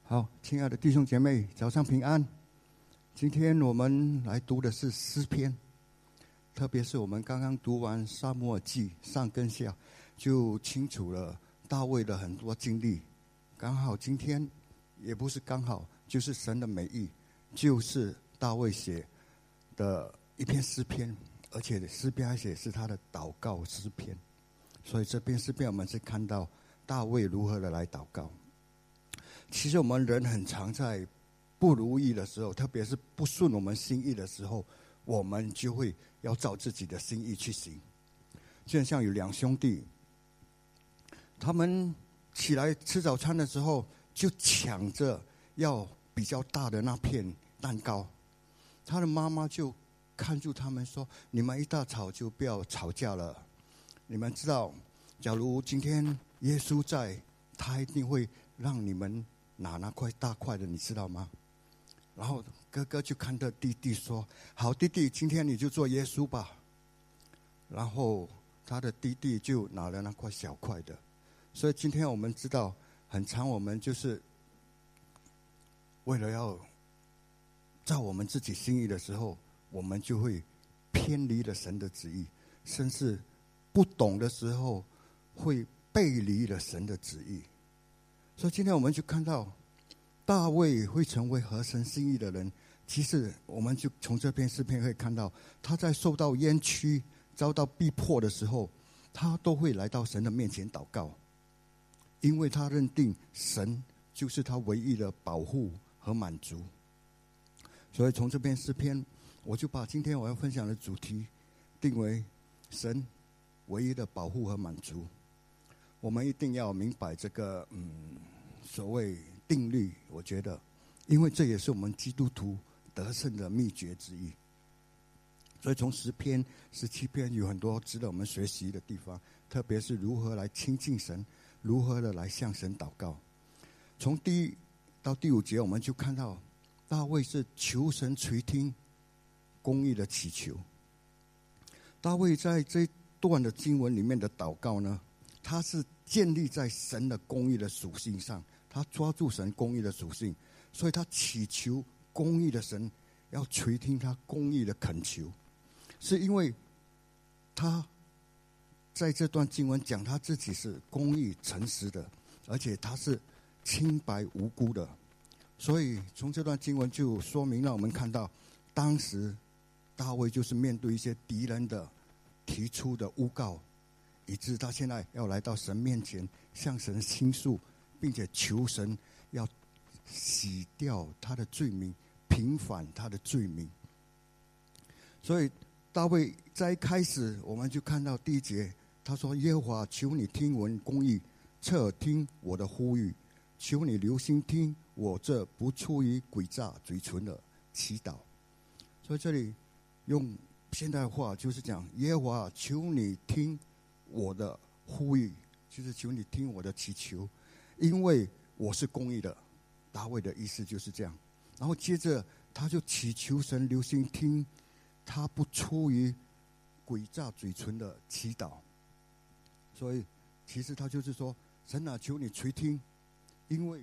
好，亲爱的弟兄姐妹，早上平安。今天我们来读的是诗篇，特别是我们刚刚读完撒母耳记上跟下，就清楚了大卫的很多经历。刚好今天也不是刚好，就是神的美意，就是大卫写的一篇诗篇，而且诗篇还写是他的祷告诗篇。所以这篇诗篇我们是看到大卫如何的来祷告。其实我们人很常在不如意的时候，特别是不顺我们心意的时候，我们就会要照自己的心意去行。就像有两兄弟，他们起来吃早餐的时候，就抢着要比较大的那片蛋糕。他的妈妈就看住他们说：“你们一大吵就不要吵架了。你们知道，假如今天耶稣在，他一定会让你们拿那块大块的，你知道吗？”然后哥哥就看着弟弟说：“好，弟弟，今天你就做耶稣吧。”然后他的弟弟就拿了那块小块的。所以今天我们知道，很常我们就是为了要照我们自己心意的时候，我们就会偏离了神的旨意，甚至不懂的时候会背离了神的旨意。所以今天我们就看到大卫会成为合神心意的人。其实我们就从这篇诗篇可以看到，他在受到冤屈、遭到逼迫的时候，他都会来到神的面前祷告，因为他认定神就是他唯一的保护和满足。所以从这篇诗篇，我就把今天我要分享的主题定为神唯一的保护和满足。我们一定要明白这个所谓定律，我觉得，因为这也是我们基督徒得胜的秘诀之一。所以从10篇、17篇有很多值得我们学习的地方，特别是如何来亲近神，如何的来向神祷告。从第1到第5节，我们就看到大卫是求神垂听公义的祈求。大卫在这段的经文里面的祷告呢，他是建立在神的公义的属性上，他抓住神公义的属性，所以他祈求公义的神要垂听他公义的恳求，是因为他在这段经文讲他自己是公义诚实的，而且他是清白无辜的。所以从这段经文就说明让我们看到，当时大卫就是面对一些敌人的提出的诬告，以致他现在要来到神面前向神倾诉，并且求神要洗掉他的罪名，平反他的罪名。所以大卫在一开始我们就看到第1节，他说：“耶和华，求你听闻公义，侧耳听我的呼吁，求你留心听我这不出于诡诈嘴唇的祈祷。”所以这里用现代话就是讲：耶和华，求你听我的呼吁，就是求你听我的祈求，因为我是公义的。大卫的意思就是这样。然后接着他就祈求神留心听他不出于诡诈嘴唇的祈祷。所以其实他就是说：神啊，求你垂听，因为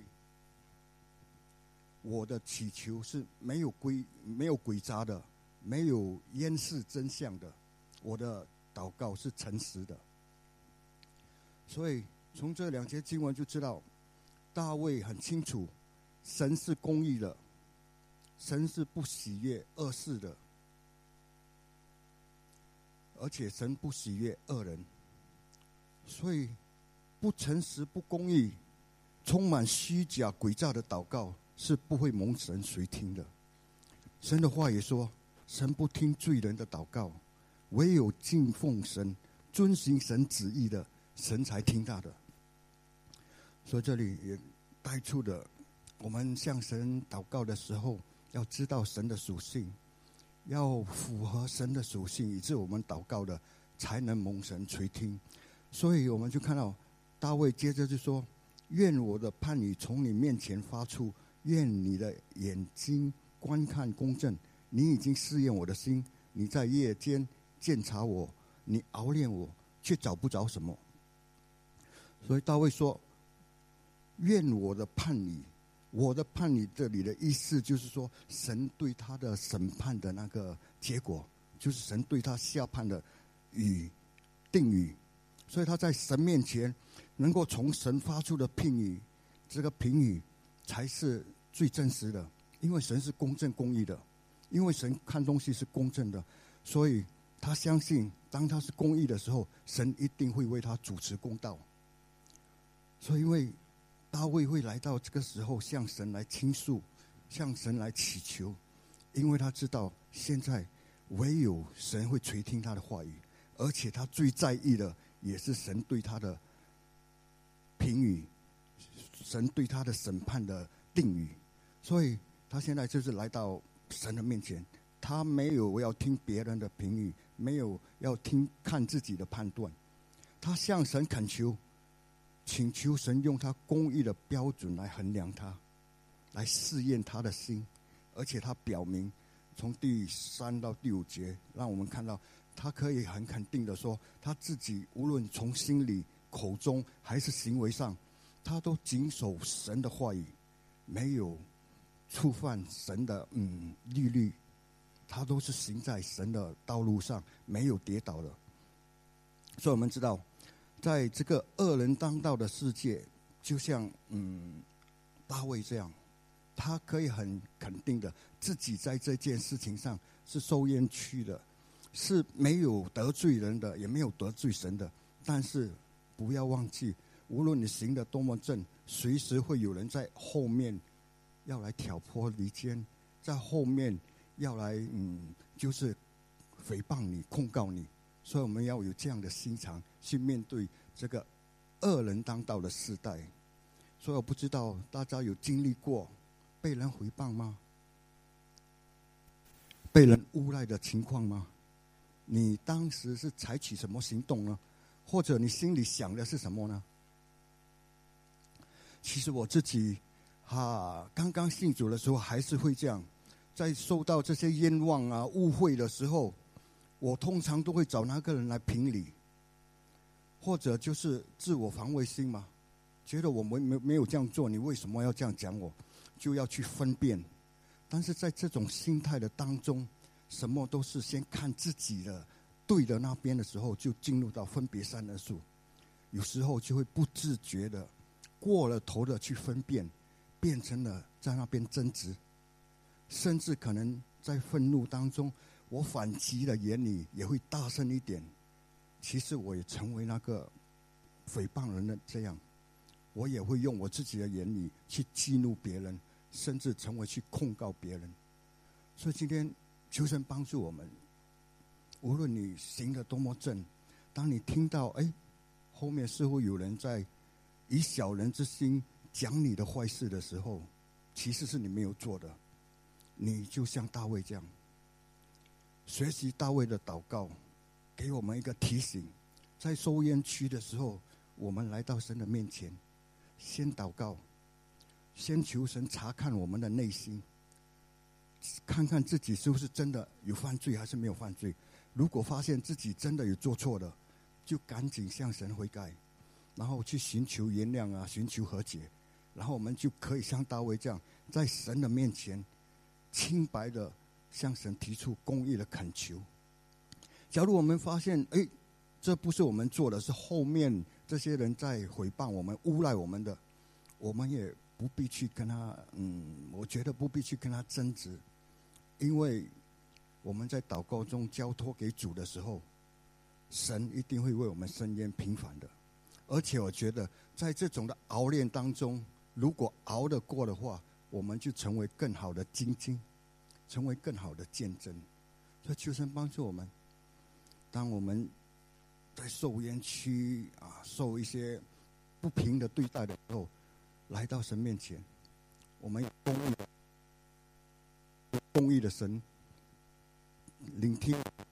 我的祈求是没有诡诈的，没有掩饰真相的，我的祷告是诚实的。所以从这2节经文就知道，大卫很清楚神是公义的，神是不喜悦恶事的，而且神不喜悦恶人。所以不诚实、不公义、充满虚假诡诈的祷告是不会蒙神垂听的。神的话也说，神不听罪人的祷告，唯有敬奉神、遵行神旨意的，神才听他的。所以这里也带出的，我们向神祷告的时候，要知道神的属性，要符合神的属性，以致我们祷告的才能蒙神垂听。所以我们就看到大卫接着就说：愿我的判语从你面前发出，愿你的眼睛观看公正。你已经试验我的心，你在夜间鉴察我，你熬炼我，却找不着什么。所以大卫说：愿我的判语我的判你这里的意思就是说，神对他的审判的那个结果，就是神对他下判的定语。所以他在神面前能够从神发出的评语，这个评语才是最真实的，因为神是公正公义的，因为神看东西是公正的，所以他相信当他是公义的时候，神一定会为他主持公道。所以因为大卫会来到这个时候向神来倾诉，向神来祈求，因为他知道现在唯有神会垂听他的话语，而且他最在意的也是神对他的评语，神对他的审判的定语。所以他现在就是来到神的面前，他没有要听别人的评语，没有要看自己的判断，他向神恳求，请求神用他公义的标准来衡量他，来试验他的心。而且他表明从第3到第5节让我们看到，他可以很肯定的说，他自己无论从心里口中还是行为上，他都谨守神的话语，没有触犯神的律例，他都是行在神的道路上，没有跌倒的。所以我们知道在这个恶人当道的世界，就像大卫这样，他可以很肯定的自己在这件事情上是受冤屈的，是没有得罪人的，也没有得罪神的。但是不要忘记，无论你行得多么正，随时会有人在后面要来挑拨离间，在后面要来就是诽谤你、控告你。所以我们要有这样的心肠去面对这个恶人当道的时代。所以我不知道大家有经历过被人诽谤吗？被人诬赖的情况吗？你当时是采取什么行动呢？或者你心里想的是什么呢？其实我自己刚刚信主的时候还是会这样，在受到这些冤枉啊、误会的时候，我通常都会找那个人来评理，或者就是自我防卫心嘛，觉得我没有这样做，你为什么要这样讲我？就要去分辨。但是在这种心态的当中，什么都是先看自己的对的那边的时候，就进入到分别善恶树，有时候就会不自觉的过了头的去分辨，变成了在那边争执，甚至可能在愤怒当中，我反击的言语也会大声一点。其实我也成为那个诽谤人的这样，我也会用我自己的言语去激怒别人，甚至成为去控告别人。所以今天求神帮助我们，无论你行得多么正，当你听到后面似乎有人在以小人之心讲你的坏事的时候，其实是你没有做的。你就像大卫这样，学习大卫的祷告，给我们一个提醒，在受冤屈的时候，我们来到神的面前，先祷告，先求神查看我们的内心，看看自己是不是真的有犯罪还是没有犯罪。如果发现自己真的有做错的，就赶紧向神悔改，然后去寻求原谅啊，寻求和解，然后我们就可以像大卫这样，在神的面前清白的向神提出公义的恳求。假如我们发现这不是我们做的，是后面这些人在诽谤我们、诬赖我们的，我们也不必去跟他我觉得不必去跟他争执，因为我们在祷告中交托给主的时候，神一定会为我们伸冤平反的。而且我觉得在这种的熬炼当中，如果熬得过的话，我们就成为更好的精进，成为更好的见证。所以求神帮助我们，当我们在受冤屈受一些不平的对待的时候，来到神面前，我们有公义的神聆听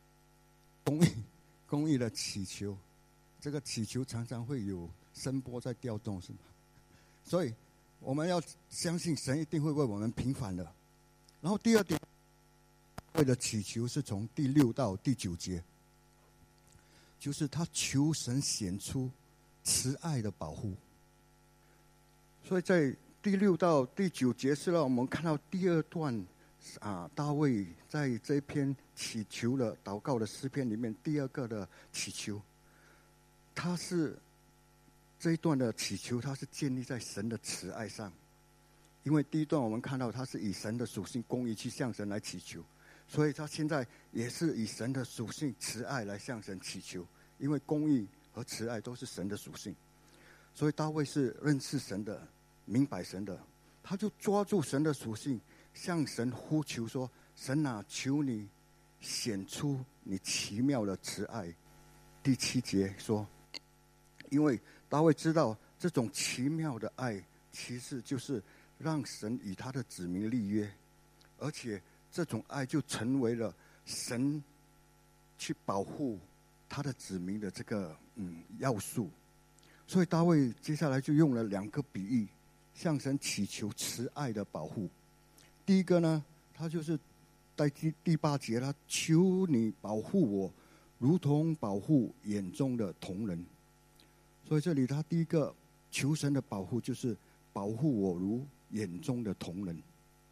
公义的祈求。这个祈求常常会有声波在调动，是吗？所以我们要相信神一定会为我们平反的。然后第二点，为了祈求是从第6到第9节，就是他求神显出慈爱的保护。所以在第6到第9节是让我们看到第2段大卫在这篇祈求的祷告的诗篇里面第2个的祈求。他是这一段的祈求，他是建立在神的慈爱上。因为第1段我们看到他是以神的属性公义去向神来祈求，所以他现在也是以神的属性慈爱来向神祈求。因为公义和慈爱都是神的属性，所以大卫是认识神的，明白神的，他就抓住神的属性，向神呼求说：神啊，求你显出你奇妙的慈爱。第7节说，因为大卫知道这种奇妙的爱其实就是让神与他的子民立约，而且这种爱就成为了神去保护他的子民的这个要素。所以大卫接下来就用了2个比喻，向神祈求慈爱的保护。第一个呢，他就是在第8节，他求你保护我，如同保护眼中的瞳人。所以这里他第一个求神的保护，就是保护我如眼中的瞳人。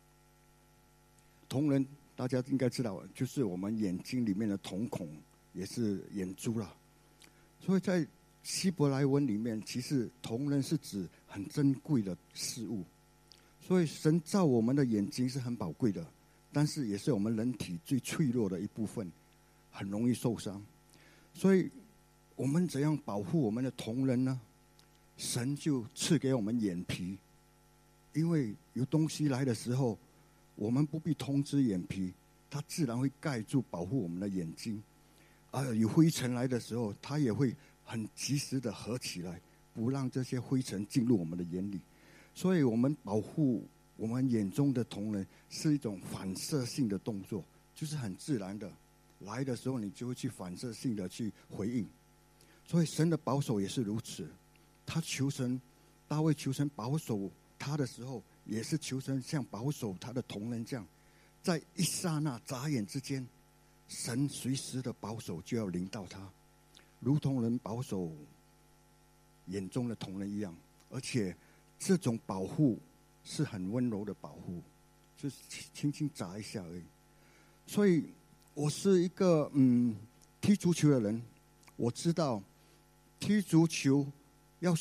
瞳人大家应该知道，就是我们眼睛里面的瞳孔，也是眼珠啦。所以在希伯来文里面，其实瞳人是指很珍贵的事物。所以神造我们的眼睛是很宝贵的，但是也是我们人体最脆弱的一部分，很容易受伤。所以我们怎样保护我们的瞳人呢？神就赐给我们眼皮，因为有东西来的时候，我们不必通知眼皮，它自然会盖住保护我们的眼睛。有灰尘来的时候，它也会很及时的合起来，不让这些灰尘进入我们的眼里。所以我们保护我们眼中的瞳人是一种反射性的动作，就是很自然的，来的时候你就会去反射性的去回应。所以神的保守也是如此，他求神，大卫求神保守他的时候，也是求神像保守他的瞳人这样，在一刹那眨眼之间，神随时的保守就要临到他，如同人保守眼中的瞳人一样。而且这种保护是很温柔的保护，就是轻轻眨一下而已。所以我是一个踢足球的人，我知道踢足球要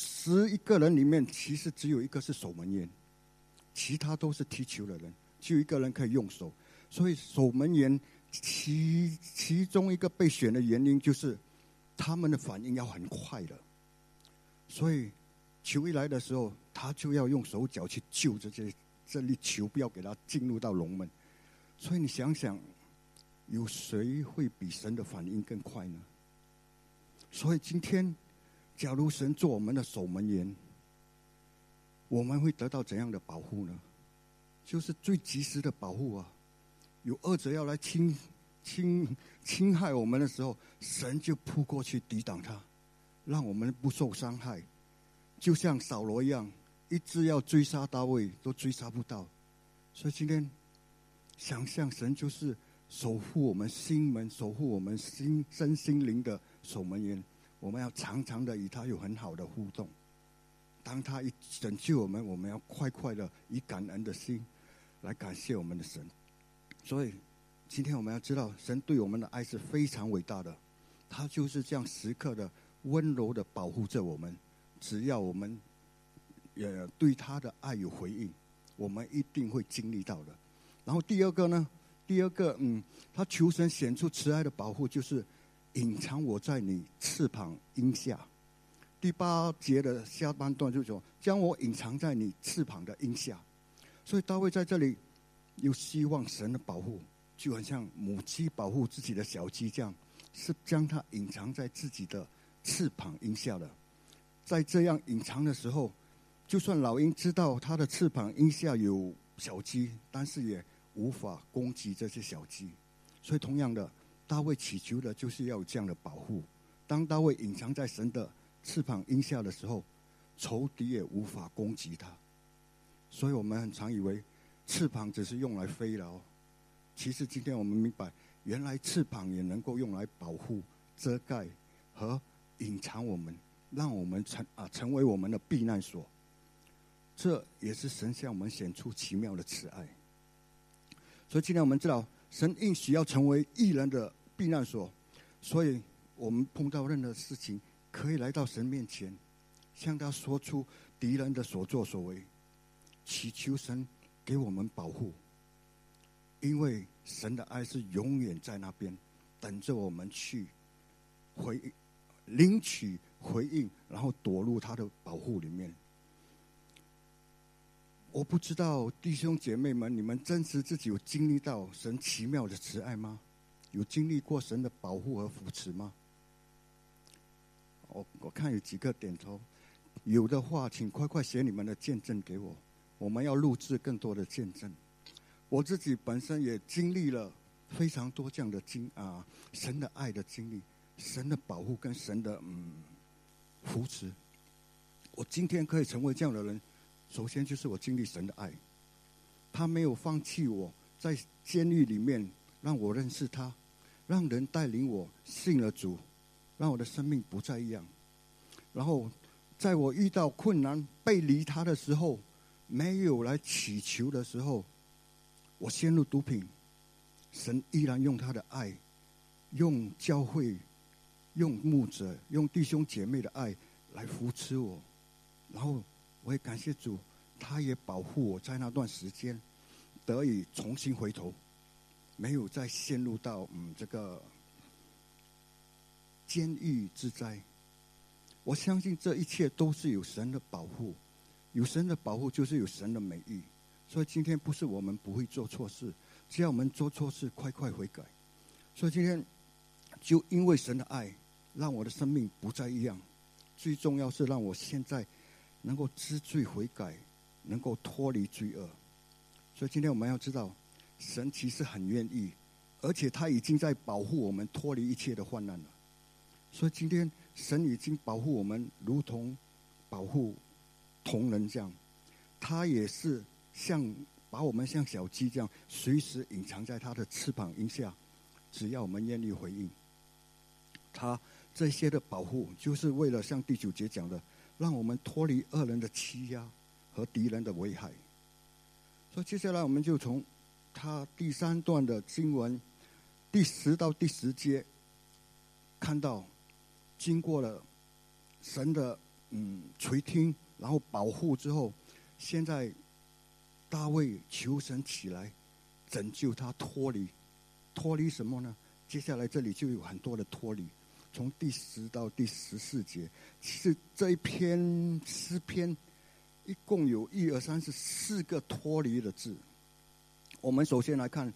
11个人里面，其实只有1个是守门员，其他都是踢球的人，只有1个人可以用手。所以守门员其中一个被选的原因就是他们的反应要很快的，所以球一来的时候，他就要用手脚去救这粒球，不要给它进入到龙门。所以你想想，有谁会比神的反应更快呢？所以今天假如神做我们的守门员，我们会得到怎样的保护呢？就是最及时的保护啊！有恶者要来侵害我们的时候，神就扑过去抵挡他，让我们不受伤害。就像扫罗一样，一直要追杀大卫都追杀不到。所以今天想象神就是守护我们心门，守护我们身心灵的守门员。我们要常常的与他有很好的互动。当他一拯救我们，我们要快快的以感恩的心来感谢我们的神。所以今天我们要知道，神对我们的爱是非常伟大的，他就是这样时刻的温柔的保护着我们。只要我们也对他的爱有回应，我们一定会经历到的。然后第二个，他求神显出慈爱的保护，就是隐藏我在你翅膀荫下。第8节的下半段就说，将我隐藏在你翅膀的荫下。所以大卫在这里又希望神的保护，就很像母鸡保护自己的小鸡这样，是将它隐藏在自己的翅膀荫下的。在这样隐藏的时候，就算老鹰知道它的翅膀荫下有小鸡，但是也无法攻击这些小鸡。所以同样的，大卫祈求的就是要有这样的保护。当大卫隐藏在神的翅膀荫下的时候，仇敌也无法攻击他。所以我们很常以为翅膀只是用来飞了，其实今天我们明白，原来翅膀也能够用来保护、遮盖和隐藏我们，让我们成为我们的避难所。 这也是神向我们显出奇妙的慈爱。所以今天我们知道，神应许要成为义人的避难所，所以我们碰到任何事情，可以来到神面前，向他说出敌人的所作所为，祈求神给我们保护。因为神的爱是永远在那边，等着我们去领取回应，然后躲入他的保护里面。我不知道弟兄姐妹们，你们真实自己有经历到神奇妙的慈爱吗？有经历过神的保护和扶持吗？我看有几个点头，有的话请快快写你们的见证给我，我们要录制更多的见证。我自己本身也经历了非常多这样的神的爱的经历，神的保护跟神的扶持。我今天可以成为这样的人，首先就是我经历神的爱，他没有放弃我，在监狱里面让我认识他，让人带领我信了主，让我的生命不再一样。然后在我遇到困难背离他的时候，没有来祈求的时候，我陷入毒品，神依然用他的爱，用教会，用牧者，用弟兄姐妹的爱来扶持我。然后我也感谢主，他也保护我在那段时间得以重新回头，没有再陷入到这个监狱之灾。我相信这一切都是有神的保护，有神的保护就是有神的美意。所以今天不是我们不会做错事，只要我们做错事快快悔改。所以今天就因为神的爱，让我的生命不再一样，最重要是让我现在能够知罪悔改，能够脱离罪恶。所以今天我们要知道，神其实很愿意，而且他已经在保护我们脱离一切的患难了。所以今天神已经保护我们，如同保护同人这样，他也是把我们像小鸡这样随时隐藏在他的翅膀荫下，只要我们愿意回应他。这些的保护就是为了像第9节讲的，让我们脱离恶人的欺压和敌人的危害。所以接下来我们就从他第3段的经文第10到第10节看到，经过了神的垂听，然后保护之后，现在大卫求神起来拯救他脱离什么呢？接下来这里就有很多的脱离，从第10到第14节。其实这一篇诗篇一共有1、2、3、4个脱离的字。我们首先来看，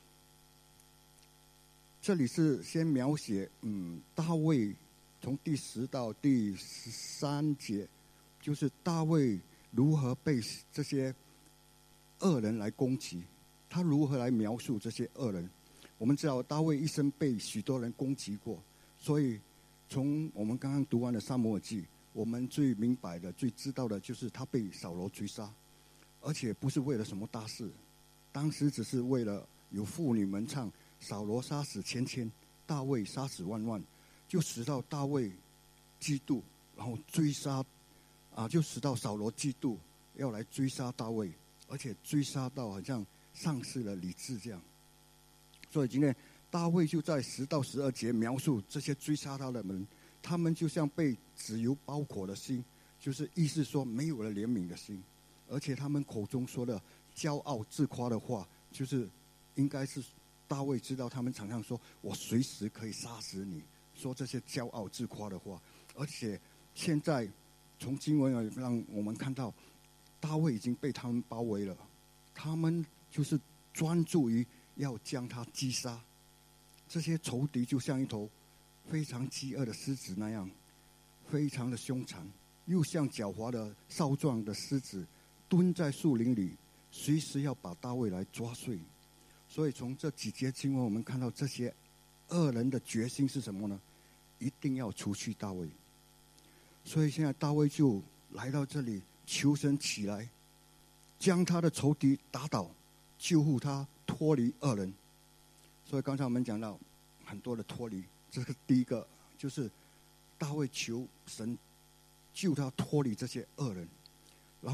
这里是先描写大卫从第10到第13节，就是大卫如何被这些恶人来攻击，他如何来描述这些恶人。我们知道大卫一生被许多人攻击过，所以从我们刚刚读完的撒母耳记，我们最明白的最知道的就是他被扫罗追杀，而且不是为了什么大事，当时只是为了有妇女们唱扫罗杀死千千，大卫杀死万万，就使到大卫嫉妒，然后追杀就使到扫罗嫉妒，要来追杀大卫，而且追杀到好像丧失了理智这样。所以今天大卫就在10到12节描述这些追杀他的人，他们就像被脂油包裹的心，就是意思说没有了怜悯的心，而且他们口中说的骄傲自夸的话，就是应该是大卫知道他们常常说我随时可以杀死你，说这些骄傲自夸的话。而且现在从经文让我们看到，大卫已经被他们包围了，他们就是专注于要将他击杀。这些仇敌就像一头非常饥饿的狮子那样，非常的凶残，又像狡猾的少壮的狮子，蹲在树林里，随时要把大卫来抓碎。所以从这几节经文我们看到，这些恶人的决心是什么呢？一定要除去大卫。所以现在大卫就来到这里，求神起来，将他的仇敌打倒，救护他脱离恶人。所以刚才我们讲到很多的脱离，这是第一个，就是大卫求神救他脱离这些恶人。然后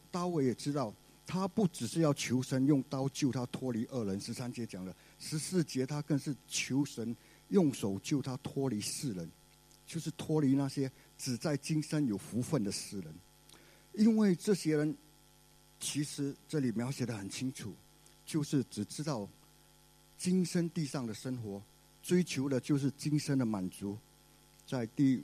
大卫也知道，他不只是要求神用刀救他脱离恶人，13节讲了，14节他更是求神用手救他脱离世人，就是脱离那些只在今生有福分的世人。因为这些人其实这里描写得很清楚，就是只知道今生地上的生活，追求的就是今生的满足。在第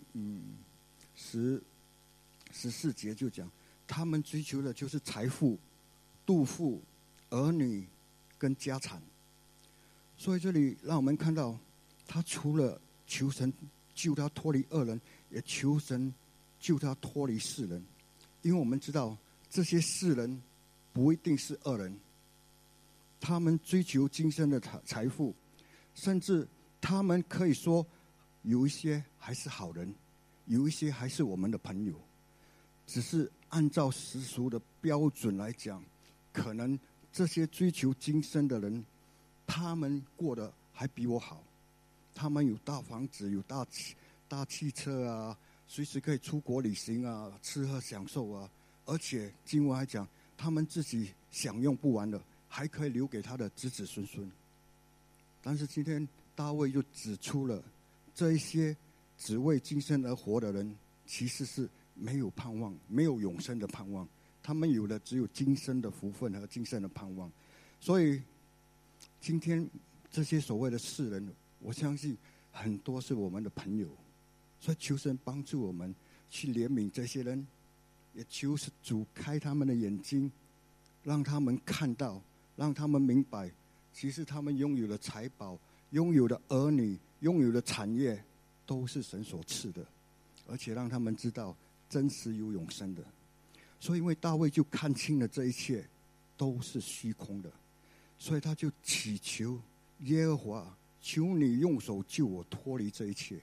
14节就讲，他们追求的就是财富、肚腹、儿女跟家产。所以这里让我们看到，他除了求神救他脱离恶人，也求神救他脱离世人。因为我们知道这些世人不一定是恶人，他们追求今生的财富，甚至他们可以说有一些还是好人，有一些还是我们的朋友，只是按照世俗的标准来讲，可能这些追求今生的人，他们过得还比我好，他们有大房子，有大汽车啊，随时可以出国旅行啊，吃喝享受啊，而且经文还讲，他们自己享用不完的，还可以留给他的子子孙孙。但是今天大卫又指出了，这一些只为今生而活的人，其实是没有盼望，没有永生的盼望，他们有的只有今生的福分和今生的盼望。所以今天这些所谓的世人，我相信很多是我们的朋友，所以求神帮助我们去怜悯这些人，也求主开他们的眼睛，让他们看到，让他们明白，其实他们拥有的财宝、拥有的儿女、拥有的产业，都是神所赐的，而且让他们知道真实有永生的。所以因为大卫就看清了这一切都是虚空的，所以他就祈求耶和华，求你用手救我脱离这一切。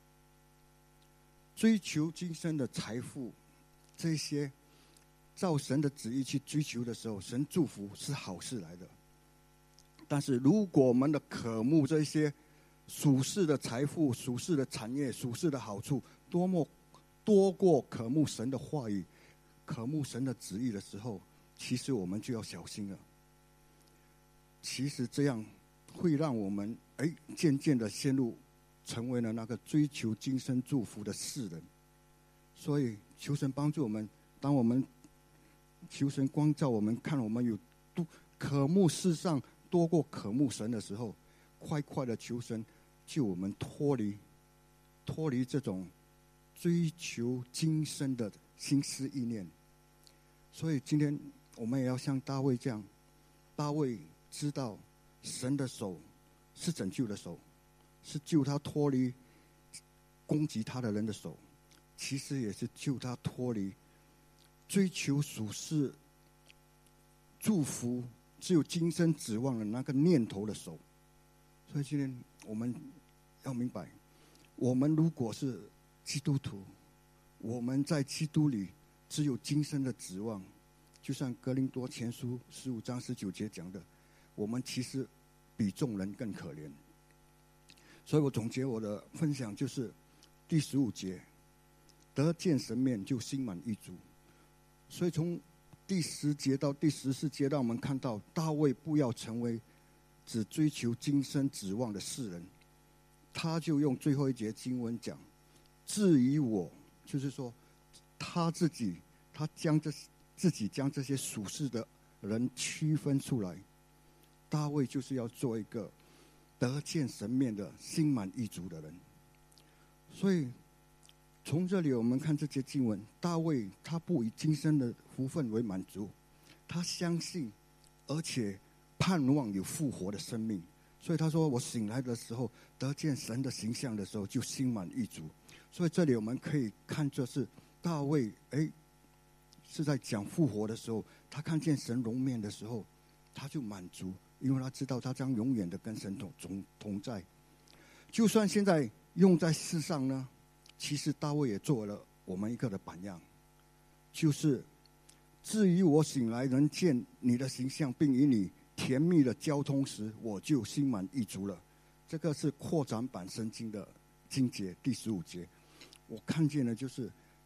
追求今生的财富，这些照神的旨意去追求的时候，神祝福是好事来的。但是如果我们的渴慕这些属世的财富、属世的产业、属世的好处，多过渴慕神的话语、渴慕神的旨意的时候，其实我们就要小心了。其实这样会让我们渐渐的陷入成为了那个追求今生祝福的世人。所以求神帮助我们，当我们求神光照我们，看我们有渴慕世上多过渴慕神的时候，快快的求神救我们脱离这种追求今生的心思意念。所以今天我们也要像大卫这样，大卫知道神的手是拯救的手，是救他脱离攻击他的人的手，其实也是救他脱离追求属世祝福只有今生指望的那个念头的手。所以今天我们要明白，我们如果是基督徒，我们在基督里只有今生的指望，就像哥林多前书15章19节讲的，我们其实比众人更可怜。所以我总结我的分享就是第15节，得见神面就心满意足。所以从第10节到第14节，让我们看到大卫不要成为只追求今生指望的世人，他就用最后一节经文讲，至于我，就是说他自己将这些属世的人区分出来。大卫就是要做一个得见神面的心满意足的人。所以从这里我们看这节经文，大卫他不以今生的福分为满足，他相信而且盼望有复活的生命。所以他说，我醒来的时候得见神的形象的时候就心满意足。所以这里我们可以看作是大卫是在讲复活的时候，他看见神容面的时候他就满足，因为他知道他将永远的跟神同在。就算现在用在世上呢，其实大卫也做了我们一个的榜样，就是至于我醒来能见你的形象，并与你甜蜜的交通时，我就心满意足了。这个是扩展版圣经的经节第15节。我看见的就是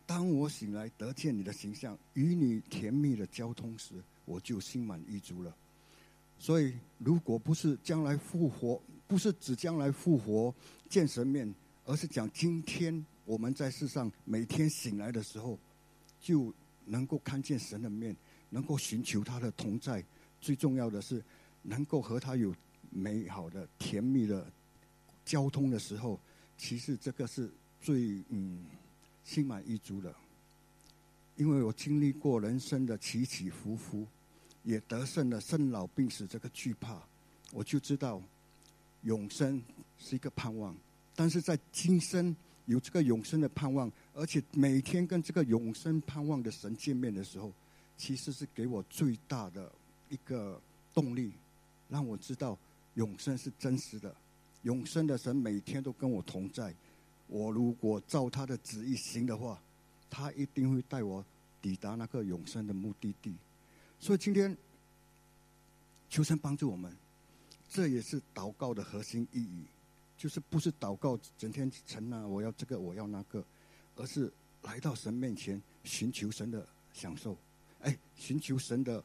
当我醒来得见你的形象，与你甜蜜的交通时，我就心满意足了。所以，如果不是将来复活，不是指将来复活见神面，而是讲今天我们在世上每天醒来的时候，就能够看见神的面，能够寻求他的同在。最重要的是，能够和他有美好的、甜蜜的交通的时候，其实这个是最心满意足的。因为我经历过人生的起起伏伏，也得胜了生老病死这个惧怕，我就知道永生是一个盼望。但是在今生有这个永生的盼望，而且每天跟这个永生盼望的神见面的时候，其实是给我最大的一个动力，让我知道永生是真实的。永生的神每天都跟我同在，我如果照他的旨意行的话，他一定会带我抵达那个永生的目的地。所以今天求神帮助我们，这也是祷告的核心意义，就是不是祷告整天神啊，我要这个我要那个，而是来到神面前寻求神的享受，寻求神的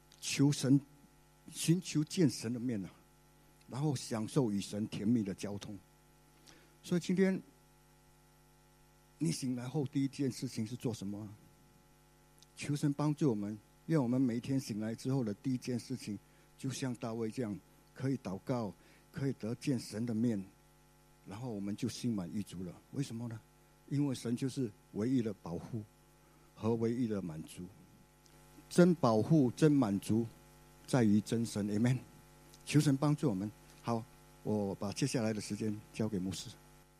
寻求见神的面啊，然后享受与神甜蜜的交通。所以今天你醒来后第一件事情是做什么？求神帮助我们，愿我们每一天醒来之后的第一件事情，就像大卫这样，可以祷告，可以得见神的面，然后我们就心满意足了。为什么呢？因为神就是唯一的保护和唯一的满足。真保护、真满足，在于真神。Amen。求神帮助我们。好，我把接下来的时间交给牧师。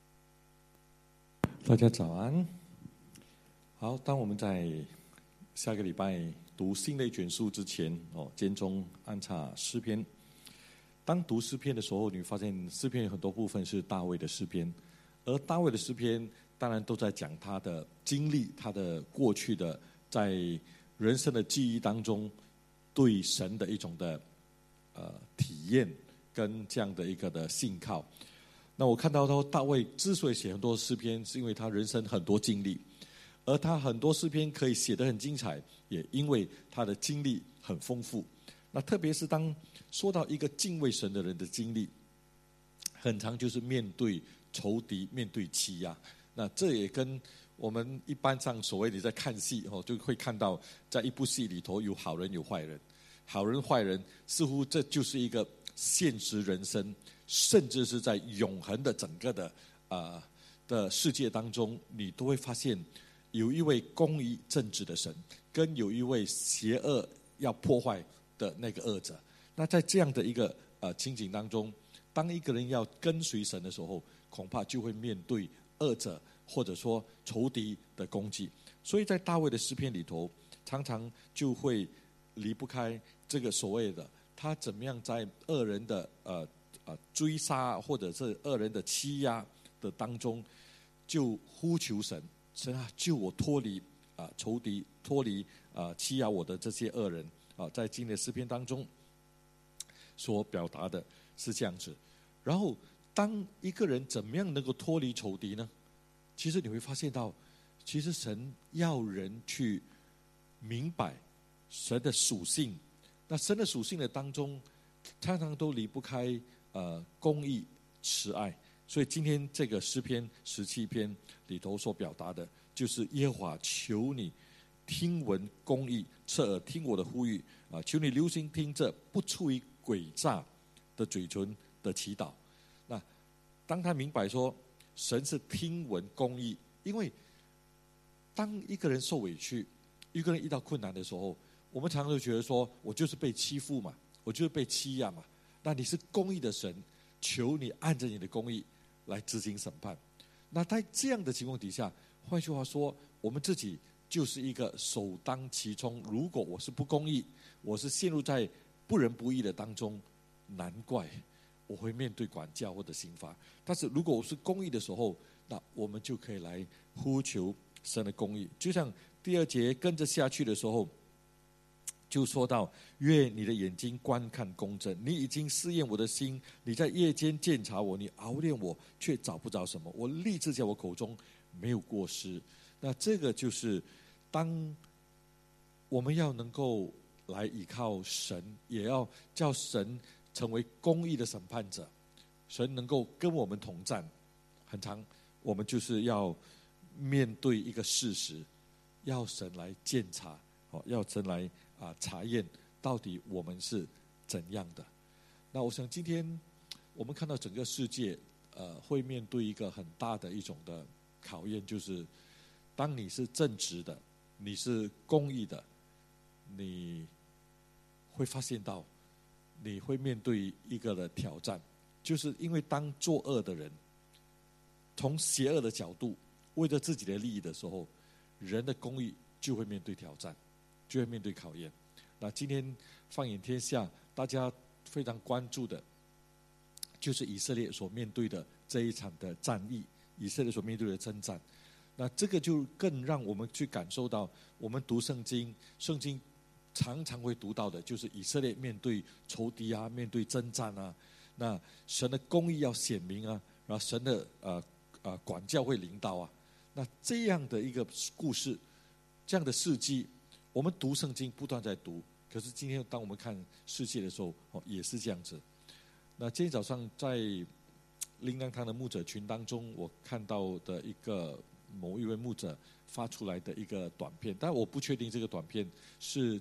大家早安。好，当我们在下个礼拜读新的一卷书之前，间中安插诗篇。当读诗篇的时候，你会发现诗篇有很多部分是大卫的诗篇，而大卫的诗篇当然都在讲他的经历，他的过去的在人生的记忆当中对神的一种的体验跟这样的一个的信靠。那我看到大卫之所以写很多诗篇，是因为他人生很多经历，而他很多诗篇可以写得很精彩，也因为他的经历很丰富。那特别是当说到一个敬畏神的人的经历，很常就是面对仇敌，面对欺压。那这也跟我们一般上所谓的在看戏就会看到，在一部戏里头有好人有坏人，好人坏人似乎这就是一个现实人生，甚至是在永恒的整个的世界当中，你都会发现有一位公义正直的神，跟有一位邪恶要破坏的那个恶者。那在这样的一个情景当中，当一个人要跟随神的时候，恐怕就会面对恶者或者说仇敌的攻击。所以在大卫的诗篇里头，常常就会离不开这个所谓的他怎么样在恶人的追杀或者是恶人的欺压的当中，就呼求神，神啊，救我脱离仇敌，脱离欺压我的这些恶人。在今天的诗篇当中所表达的是这样子。然后当一个人怎么样能够脱离仇敌呢？其实你会发现到，其实神要人去明白神的属性。那神的属性的当中，常常都离不开公义、慈爱。所以今天这个诗篇17篇里头所表达的，就是耶和华求你听闻公义，侧耳听我的呼吁求你留心听这不出于诡诈的嘴唇的祈祷。那当他明白说神是听闻公义，因为当一个人受委屈，一个人遇到困难的时候，我们常常觉得说我就是被欺负嘛，我就是被欺压嘛。那你是公义的神，求你按着你的公义来执行审判。那在这样的情况底下，换句话说，我们自己就是一个首当其冲。如果我是不公义，我是陷入在不仁不义的当中，难怪我会面对管教或者刑罚。但是如果我是公义的时候，那我们就可以来呼求神的公义。就像第2节跟着下去的时候，就说到愿你的眼睛观看公正，你已经试验我的心，你在夜间鉴察我，你熬炼我，却找不着什么。我立志在我口中没有过失。 那这个就是当我们要能够来依靠神，也要叫神成为公义的审判者，神能够跟我们同站。很长，我们就是要面对一个事实，要神来鉴察，要神来查验到底我们是怎样的。那我想今天我们看到整个世界会面对一个很大的一种的考验，就是当你是正直的，你是公义的，你会发现到你会面对一个的挑战，就是因为当作恶的人从邪恶的角度为了自己的利益的时候，人的公义就会面对挑战，就会面对考验。那今天放眼天下，大家非常关注的就是以色列所面对的这一场的战役，以色列所面对的征战。那这个就更让我们去感受到，我们读圣经，圣经常常会读到的就是以色列面对仇敌啊，面对征战啊，那神的公义要显明啊，然后神的管教会领导啊。那这样的一个故事，这样的事迹，我们读圣经不断在读，可是今天当我们看世界的时候，也是这样子。那今天早上在灵粮堂的牧者群当中，我看到的一个某一位牧者发出来的一个短片，但我不确定这个短片是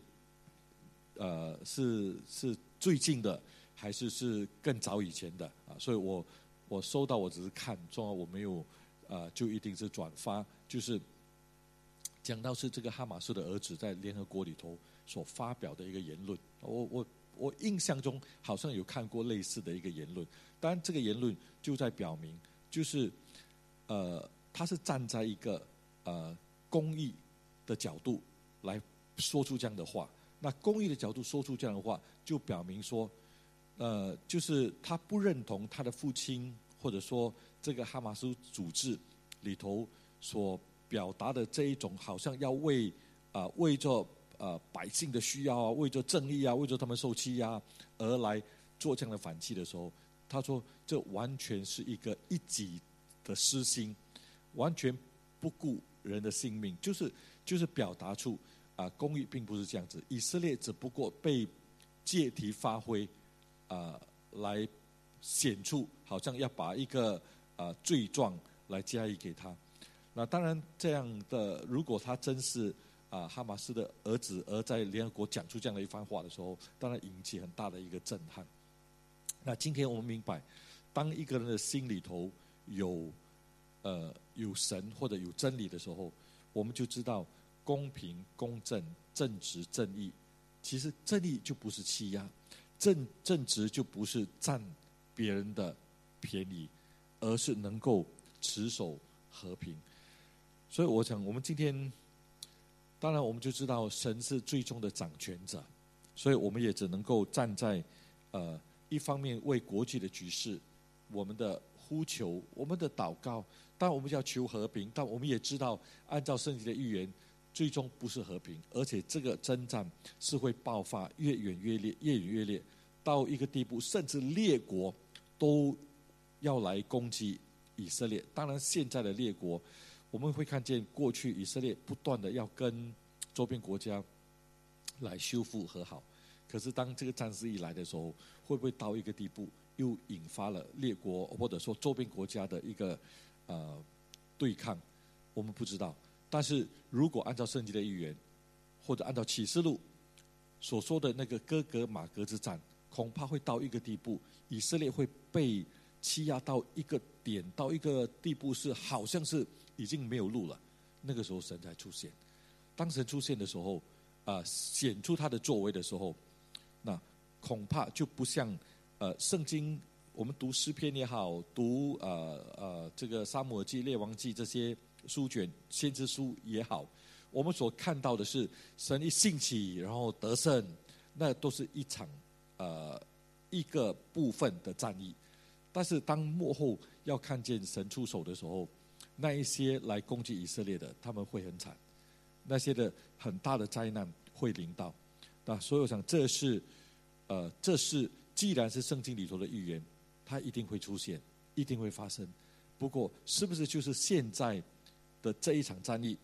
最近的，还是更早以前的啊？所以我收到，我只是看，重要我没有就一定是转发，就是讲到是这个哈马斯的儿子在联合国里头所发表的一个言论。我印象中好像有看过类似的一个言论，当然这个言论就在表明，就是他是站在一个公义的角度来说出这样的话。那公义的角度说出这样的话，就表明说，就是他不认同他的父亲，或者说这个哈马斯组织里头所表达的这一种，好像要为着百姓的需要啊，为着正义啊，为着他们受欺压而来做这样的反击的时候，他说这完全是一个一己的私心，完全不顾人的性命，就是表达出公义并不是这样子，以色列只不过被借题发挥来显出好像要把一个罪状来加以给他。那当然这样的，如果他真是哈马斯的儿子，而在联合国讲出这样的一番话的时候，当然引起很大的一个震撼。那今天我们明白，当一个人的心里头有神或者有真理的时候，我们就知道公平、公正、正直、正义。其实正义就不是欺压，正直就不是占别人的便宜，而是能够持守和平。所以我想我们今天，当然我们就知道神是最终的掌权者，所以我们也只能够站在一方面为国际的局势，我们的呼求，我们的祷告。当然我们要求和平，但我们也知道按照圣经的预言，最终不是和平，而且这个征战是会爆发，越演越烈，越演越烈，到一个地步，甚至列国都要来攻击以色列。当然现在的列国，我们会看见过去以色列不断的要跟周边国家来修复和好，可是当这个战事一来的时候，会不会到一个地步，又引发了列国或者说周边国家的一个对抗？我们不知道。但是如果按照圣经的预言，或者按照启示录所说的那个哥格马格之战，恐怕会到一个地步，以色列会被欺压到一个点，到一个地步是好像是已经没有路了。那个时候神才出现。当神出现的时候，显出他的作为的时候，那恐怕就不像圣经我们读诗篇也好，读这个撒母耳记、列王记这些书卷、先知书也好，我们所看到的是神一兴起，然后得胜，那都是一场一个部分的战役。但是当末后要看见神出手的时候，那一些来攻击以色列的，他们会很惨，那些的很大的灾难会临到。那所以我想这是既然是圣经里头的预言，它一定会出现，一定会发生。不过是不是就是现在的这一场战役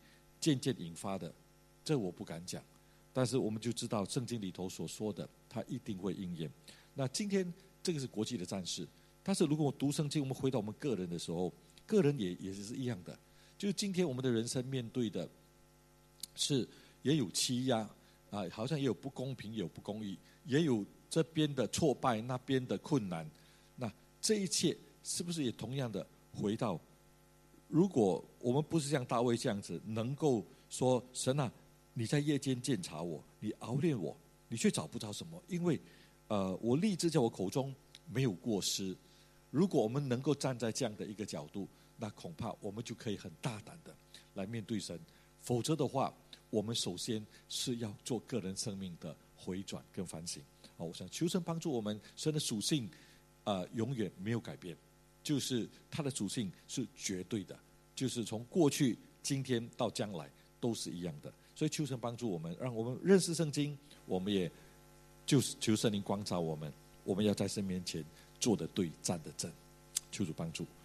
渐渐引发的，这我不敢讲。但是我们就知道圣经里头所说的，它一定会应验。那今天这个是国际的战事，但是如果我读圣经，我们回到我们个人的时候，个人也是一样的。就是今天我们的人生面对的是也有欺压啊，好像也有不公平，也有不公义，也有这边的挫败，那边的困难。那这一切是不是也同样的回到，如果我们不是像大卫这样子，能够说神啊，你在夜间鉴察我，你熬炼我，你却找不着什么，因为我立志在我口中没有过失。如果我们能够站在这样的一个角度，那恐怕我们就可以很大胆的来面对神。否则的话，我们首先是要做个人生命的回转跟反省。我想求神帮助我们，神的属性永远没有改变，就是他的属性是绝对的，就是从过去、今天到将来都是一样的。所以求神帮助我们，让我们认识圣经，我们也就是求圣灵光照我们，我们要在神面前做得对，站得正。求主帮助。